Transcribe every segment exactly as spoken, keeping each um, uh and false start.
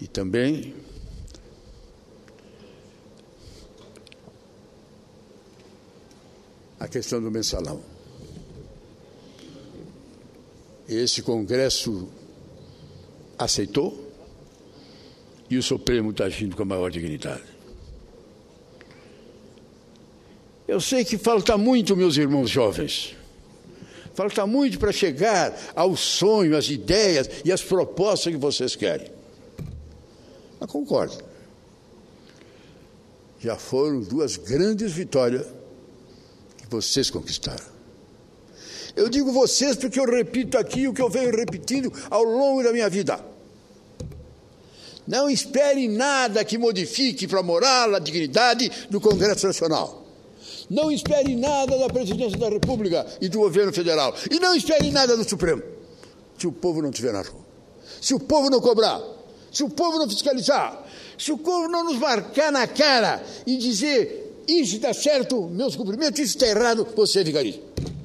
E também a questão do mensalão. Esse Congresso aceitou e o Supremo está agindo com a maior dignidade. Eu sei que falta muito, meus irmãos jovens, falta muito para chegar ao sonho, às ideias e às propostas que vocês querem. Mas concordo. Já foram duas grandes vitórias que vocês conquistaram. Eu digo vocês porque eu repito aqui o que eu venho repetindo ao longo da minha vida. Não espere nada que modifique para a moral, a dignidade do Congresso Nacional. Não espere nada da Presidência da República e do Governo Federal. E não espere nada do Supremo, se o povo não estiver na rua. Se o povo não cobrar, se o povo não fiscalizar, se o povo não nos marcar na cara e dizer isso está certo, meus cumprimentos, isso está errado, você é vigarista.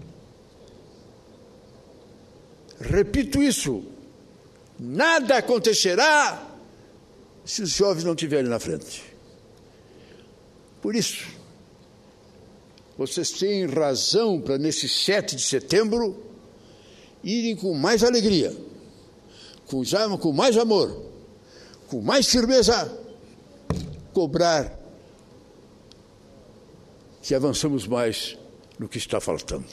Repito isso, nada acontecerá se os jovens não estiverem na frente. Por isso, vocês têm razão para, nesse sete de setembro, irem com mais alegria, com, com mais amor, com mais firmeza, cobrar que avançamos mais no que está faltando.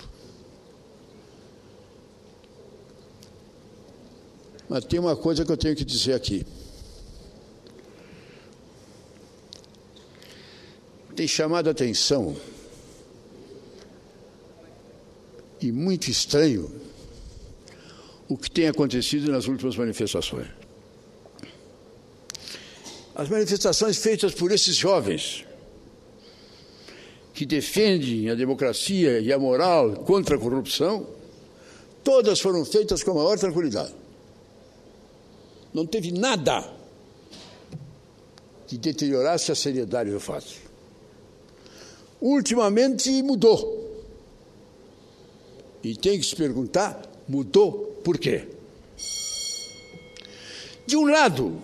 Mas tem uma coisa que eu tenho que dizer aqui. Tem chamado a atenção, e muito estranho, o que tem acontecido nas últimas manifestações. As manifestações feitas por esses jovens, que defendem a democracia e a moral contra a corrupção, todas foram feitas com a maior tranquilidade. Não teve nada que deteriorasse a seriedade do fato. Ultimamente mudou. E tem que se perguntar, mudou por quê? De um lado,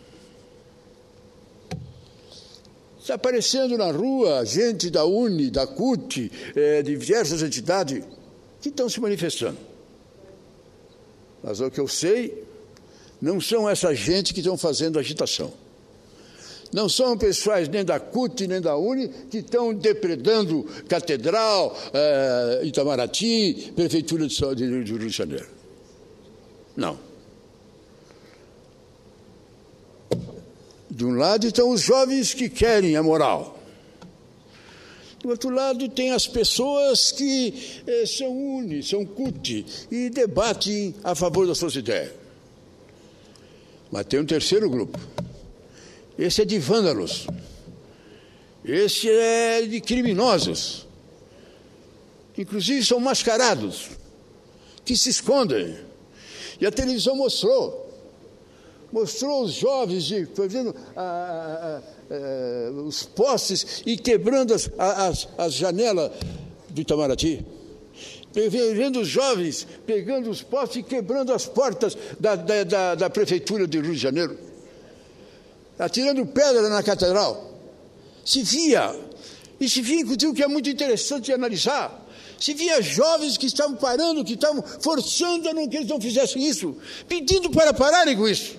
está aparecendo na rua gente da UNE, da CUT, eh, de diversas entidades que estão se manifestando. Mas o que eu sei, não são essa gente que estão fazendo agitação. Não são pessoais nem da CUT, nem da UNE, que estão depredando Catedral, eh, Itamaraty, Prefeitura de Rio de Janeiro. Não. De um lado estão os jovens que querem a moral. Do outro lado tem as pessoas que eh, são UNE, são CUT e debatem a favor das suas ideias. Mas tem um terceiro grupo. Esse é de vândalos. Esse é de criminosos. Inclusive são mascarados, que se escondem. E a televisão mostrou. Mostrou os jovens de, fazendo ah, ah, ah, os postes e quebrando as, as, as janelas do Itamaraty. Vendo os jovens pegando os postes e quebrando as portas da, da, da, da Prefeitura de Rio de Janeiro. Atirando pedra na Catedral. Se via, e se via, inclusive, o que é muito interessante de analisar, se via jovens que estavam parando, que estavam forçando a não que eles não fizessem isso, pedindo para pararem com isso.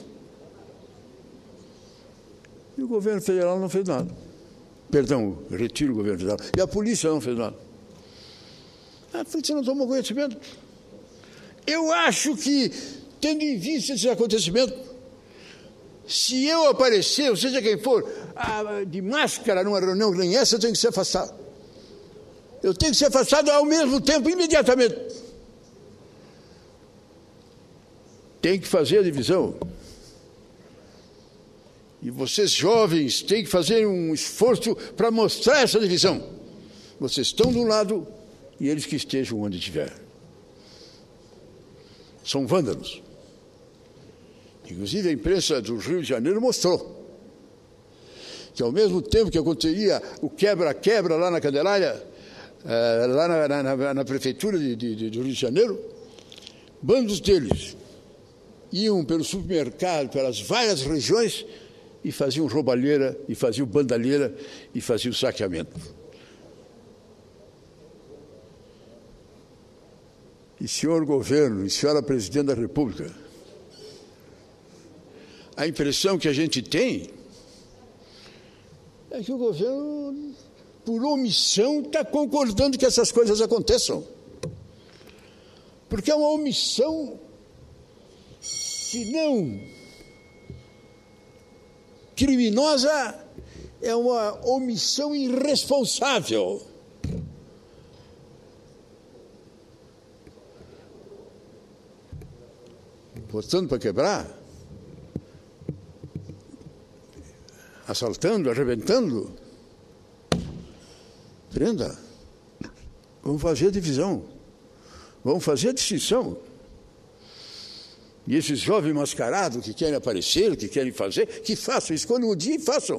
E o governo federal não fez nada. Perdão, retiro o governo federal. E a polícia não fez nada. A polícia não tomou conhecimento. Eu acho que, tendo em vista esse acontecimento, se eu aparecer, ou seja quem for, de máscara numa reunião nem essa, eu tenho que ser afastado. Eu tenho que ser afastado ao mesmo tempo, imediatamente. Tem que fazer a divisão. E vocês jovens têm que fazer um esforço para mostrar essa divisão. Vocês estão de um lado e eles que estejam onde estiver. São vândalos. Inclusive a imprensa do Rio de Janeiro mostrou que ao mesmo tempo que aconteceria o quebra-quebra lá na Candelária, eh, lá na, na, na prefeitura de, de, de Rio de Janeiro, bandos deles iam pelo supermercado, pelas várias regiões, e faziam roubalheira, e faziam bandalheira, e faziam saqueamento. E senhor governo, e senhora presidente da República, a impressão que a gente tem é que o governo, por omissão, está concordando que essas coisas aconteçam. Porque é uma omissão, se não criminosa, é uma omissão irresponsável. Botando para quebrar, assaltando, arrebentando, prenda. Vamos fazer a divisão, vamos fazer a distinção. E esses jovens mascarados que querem aparecer, que querem fazer, que façam, escolham um dia e façam.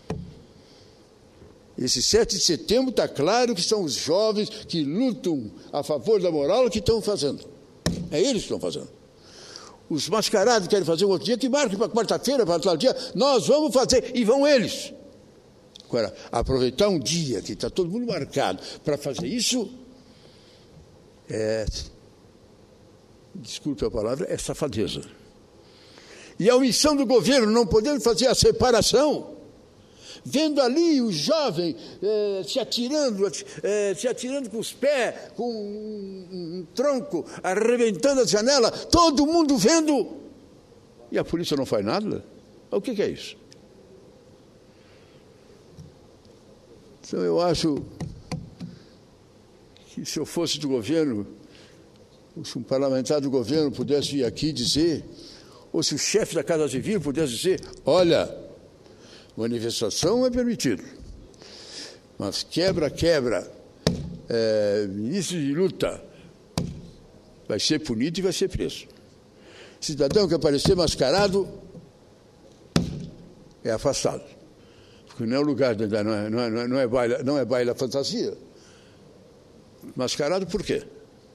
Esse sete de setembro está claro que são os jovens que lutam a favor da moral que estão fazendo. É eles que estão fazendo. Os mascarados que querem fazer um outro dia, que marquem para quarta-feira, para tal dia, nós vamos fazer, e vão eles. Agora, aproveitar um dia que está todo mundo marcado para fazer isso, é, desculpe a palavra, é safadeza. E a omissão do governo, não podendo fazer a separação, vendo ali o jovem eh, se atirando, eh, se atirando com os pés, com um, um, um tronco, arrebentando a janela, todo mundo vendo, e a polícia não faz nada? O que, que é isso? Então eu acho que se eu fosse do governo, ou se um parlamentar do governo pudesse vir aqui dizer, ou se o chefe da Casa Civil pudesse dizer, olha, manifestação é permitido, mas quebra, quebra, é, ministro de luta, vai ser punido e vai ser preso. Cidadão que aparecer mascarado é afastado, porque não é o lugar, não é, não é, não é, baile, não é baile a fantasia. Mascarado por quê?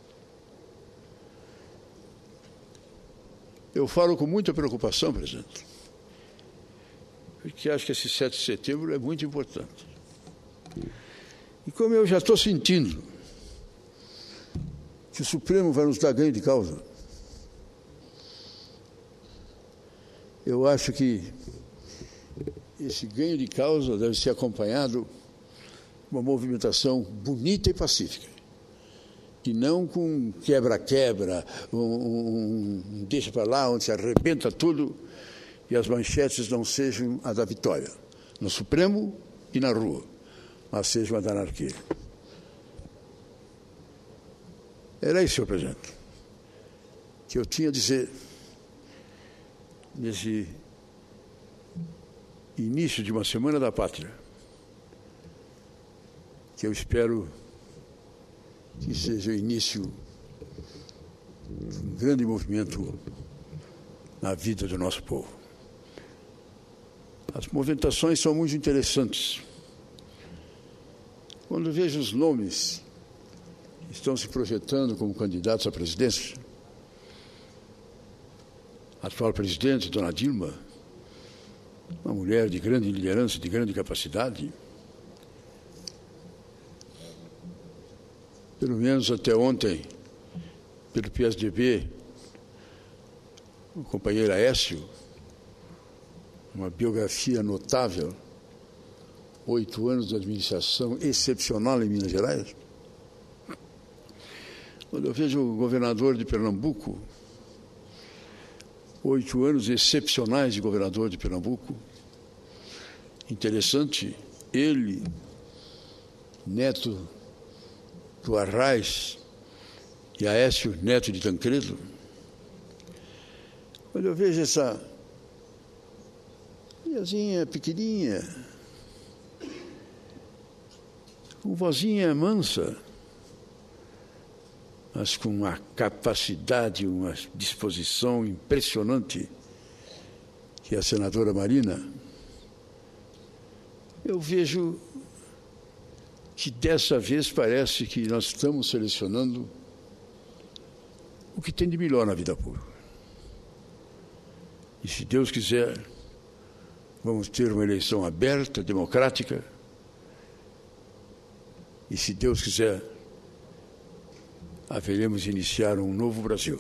Eu falo com muita preocupação, presidente, porque acho que esse sete de setembro é muito importante. E como eu já estou sentindo que o Supremo vai nos dar ganho de causa, eu acho que esse ganho de causa deve ser acompanhado de uma movimentação bonita e pacífica, e não com quebra-quebra, um, um, um deixa para lá, onde se arrebenta tudo, e as manchetes não sejam a da vitória, no Supremo e na rua, mas sejam a da anarquia. Era isso, senhor presidente, que eu tinha a dizer nesse início de uma Semana da Pátria, que eu espero que seja o início de um grande movimento na vida do nosso povo. As movimentações são muito interessantes. Quando vejo os nomes que estão se projetando como candidatos à presidência, a atual presidente, dona Dilma, uma mulher de grande liderança, de grande capacidade, pelo menos até ontem, pelo P S D B, o companheiro Aécio, uma biografia notável, oito anos de administração excepcional em Minas Gerais. Quando eu vejo o governador de Pernambuco, oito anos excepcionais de governador de Pernambuco, interessante, ele, neto do Arraes, e Aécio, neto de Tancredo. Quando eu vejo essa mulherzinha pequenininha, com vozinha mansa, mas com uma capacidade, uma disposição impressionante, que é a senadora Marina, eu vejo que dessa vez parece que nós estamos selecionando o que tem de melhor na vida pública. E, se Deus quiser, vamos ter uma eleição aberta, democrática. E, se Deus quiser, haveremos iniciar um novo Brasil,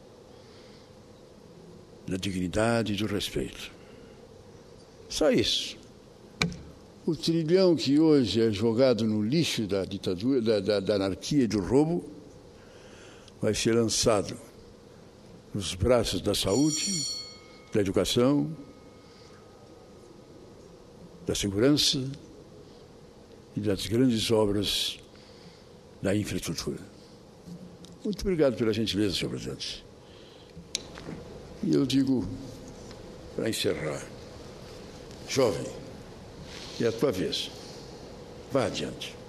na dignidade e do respeito. Só isso. O trilhão que hoje é jogado no lixo da ditadura, da, da, da anarquia e do roubo, vai ser lançado nos braços da saúde, da educação, da segurança e das grandes obras da infraestrutura. Muito obrigado pela gentileza, senhor presidente. E eu digo, para encerrar, jovem, é a tua vez. Vá adiante.